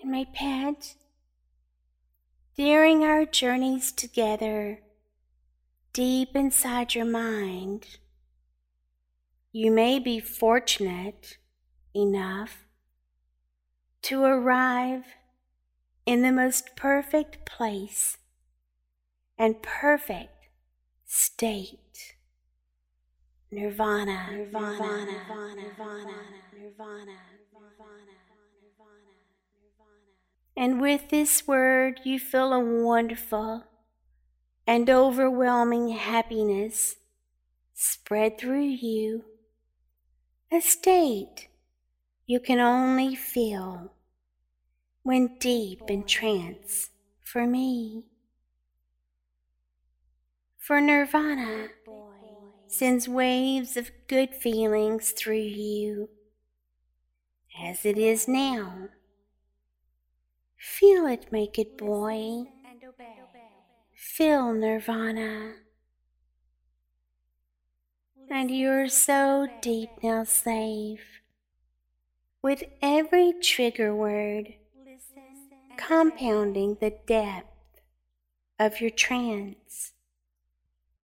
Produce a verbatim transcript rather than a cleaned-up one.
And my pet, during our journeys together, deep inside your mind, you may be fortunate enough to arrive in the most perfect place and perfect state. Nirvana, nirvana, nirvana, nirvana, nirvana, nirvana, nirvana. And with this word, you feel a wonderful and overwhelming happiness spread through you, a state you can only feel when deep in trance for me. For Nirvana sends waves of good feelings through you, as it is now. Feel it, my good boy. Feel Nirvana. And you're so deep now, slave. With every trigger word compounding the depth of your trance.